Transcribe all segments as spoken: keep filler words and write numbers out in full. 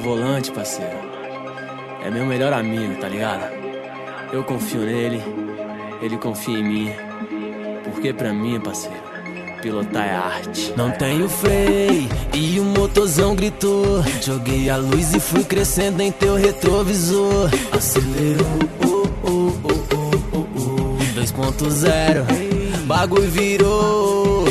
volante, parceiro, é meu melhor amigo, tá ligado? Eu confio nele, ele confia em mim. Porque pra mim, parceiro, pilotar é arte. Não tenho freio e o motorzão gritou. Joguei a luz e fui crescendo em teu retrovisor. Acelerou, oh, oh, oh, oh, oh, oh. dois ponto zero, bagulho virou.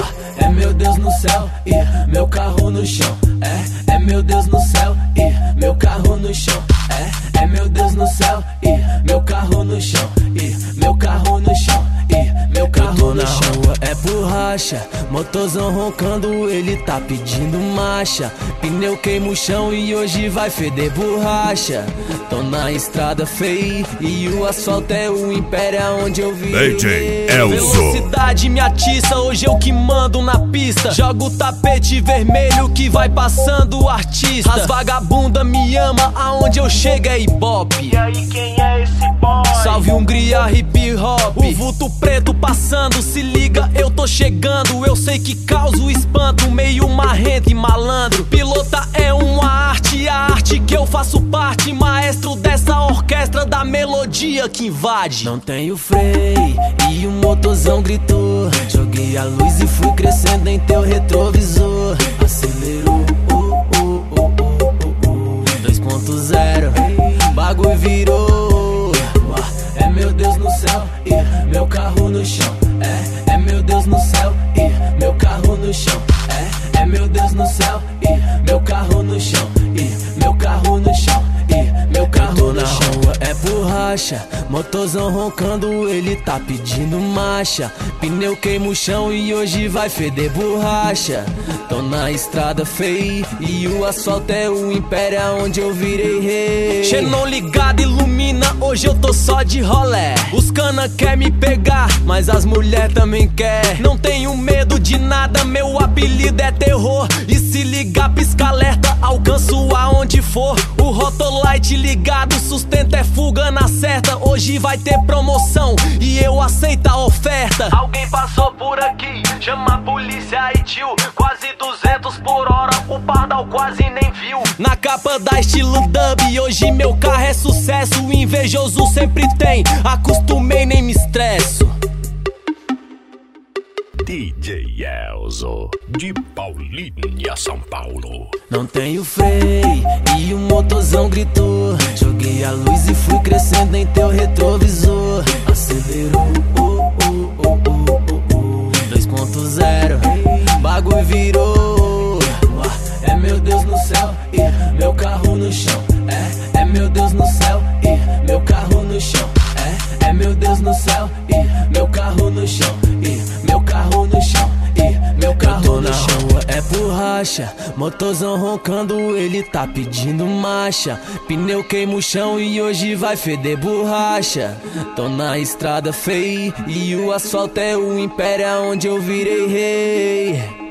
É meu Deus no céu e meu carro no chão. É, é meu Deus no céu e meu carro no chão. É, é meu Deus no céu e meu carro no chão. E meu carro no chão. E meu carro no chão. Rua é borracha, motorzão roncando, ele tá pedindo marcha. Pneu queima o chão e hoje vai feder borracha. Tô na estrada feia e o asfalto é o império onde eu vi. D J Elzo. Velocidade me atiça, hoje eu que mando na pista. Jogo o tapete vermelho que vai passando o artista. As vagabunda me ama, aonde eu chego é ibope. E aí quem é esse boy? Salve Hungria hip hop. O vulto preto passando, se liga, eu tô chegando. Eu sei que causo espanto, meio marrento e malandro. Pilota é uma arte, a arte que eu faço parte. Maestro dessa orquestra da melodia que invade. Não tenho freio e o motorzão gritou. Joguei a luz e fui crescendo em teu retrovisor. Acelerou, oh, oh, oh, oh, oh, oh. dois ponto zero, bagulho virou. É meu Deus no céu e meu carro no chão. É, é meu Deus no céu e meu carro no chão. É, é meu Deus no céu e meu carro no chão. E meu carro no chão. E meu carro no chão. Rua é borracha, motorzão roncando, ele tá pedindo marcha. Pneu queima o chão e hoje vai feder borracha. Tô na estrada feia e o asfalto é o império onde eu virei rei. Xenon ligado ilumina, hoje eu tô só de rolé. Os cana quer me pegar, mas as mulher também quer. Não tenho medo de nada, meu apelido é terror. E se ligar pisca alerta, alcanço aonde for. O Rotolite ligado, sustento é fuga na certa. Hoje vai ter promoção e eu aceito a oferta. Alguém passou por aqui, chama a polícia e tio. Quase duzentos por hora, o pardal quase nem viu. Na capa da estilo dub, hoje meu carro é sucesso. O invejoso sempre tem, acostumei nem me estresso. D J Elzo, de Paulínia, São Paulo. Não tenho freio e o motorzão gritou. Joguei a luz e fui crescendo em teu retrovisor. Acelerou, oh, oh, oh, oh, oh, oh. dois ponto zero, bagulho virou. É meu Deus no céu e meu carro no chão. É, é meu Deus no céu e meu carro no chão. É, é meu Deus no céu e meu carro no chão. E meu carro no chão. E meu carro no chão. Rua é borracha, motorzão roncando, ele tá pedindo marcha. Pneu queima o chão e hoje vai feder borracha. Tô na estrada feia e o asfalto é o império onde eu virei rei.